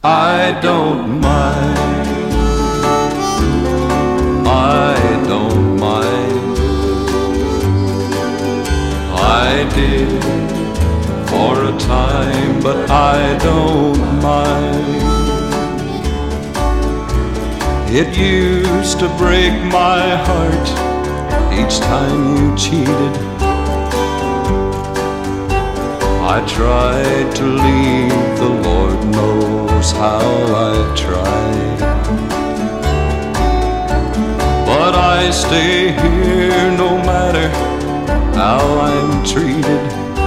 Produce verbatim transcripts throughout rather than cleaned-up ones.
I don't mind, I don't mind. I did for a time, but I don't mind. It used to break my heart each time you cheated. I tried to leave, the Lord knows how I tried. But I stay here no matter how I'm treated.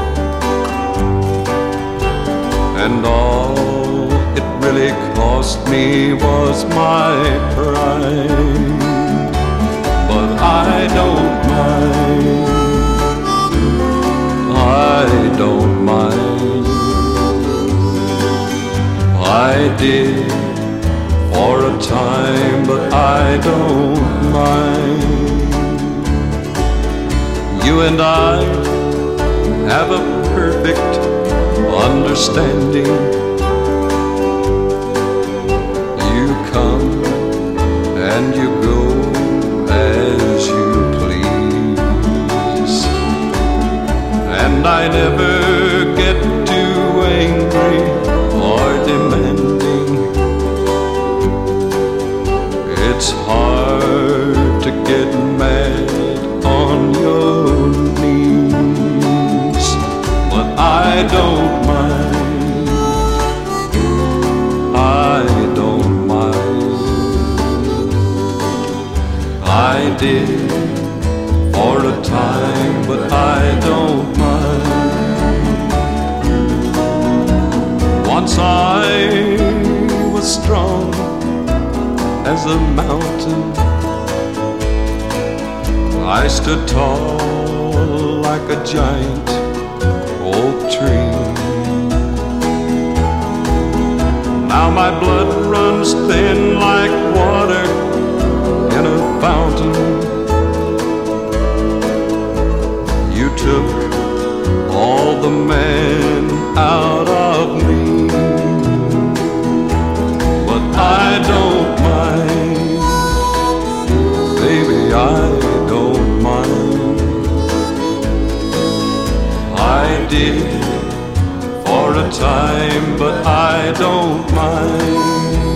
And all it really cost me was my pride. But I don't mind, I don't mind. I did for a time, but I don't mind. You and I have a perfect understanding. You come and you go as you please, and I never get too angry or demanding. It's hard to get mad on your knees, but I don't mind, I don't mind. I did for a time, but I don't mind. Once I was strong as a mountain, I stood tall like a giant oak tree. Now my blood runs thin like water in a fountain. You took all the man out of me, but I don't mind, baby, I don't mind. I did for a time, but I don't mind.